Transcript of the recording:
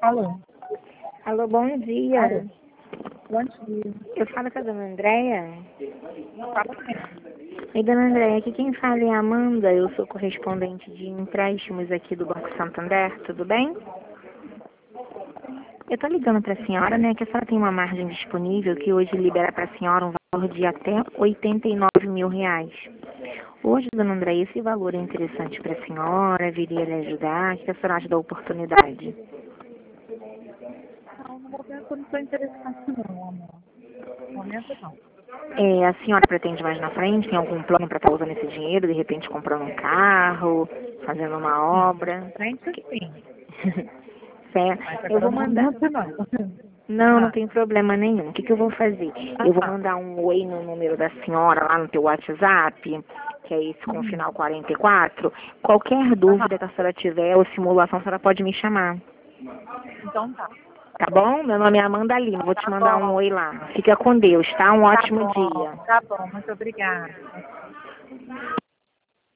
Alô? Alô, bom dia. Alô? Bom dia. Eu falo com a dona Andréia. Fala mesmo. E dona Andréia, aqui quem fala é a Amanda, eu sou correspondente de empréstimos aqui do Banco Santander, tudo bem? Eu tô ligando para a senhora, né, que a senhora tem uma margem disponível que hoje libera para a senhora um valor de até R$ 89 mil. Hoje, dona Andréia, esse valor é interessante para a senhora, viria lhe ajudar, o que a senhora acha da oportunidade? Não, no momento eu não estou interessada não, amor. No momento não. A senhora pretende mais na frente? Tem algum plano para estar usando esse dinheiro? De repente comprando um carro, fazendo uma Sim, mais obra? pra frente sim. Certo. Mas Eu agora vou no mandar. momento não. Não, não Ah, tem problema nenhum. O que eu vou fazer? Eu vou tá. mandar um oi no número da senhora lá no teu WhatsApp, que é esse com Uhum. final 44. Qualquer dúvida que a Aham. senhora tiver ou simulação, a senhora pode me chamar. Então tá. Tá bom? Meu nome é Amanda Lima. Vou te Tá mandar um bom. oi lá. Fica com Deus, tá? Um Tá ótimo bom. dia. Tá bom. Muito obrigada.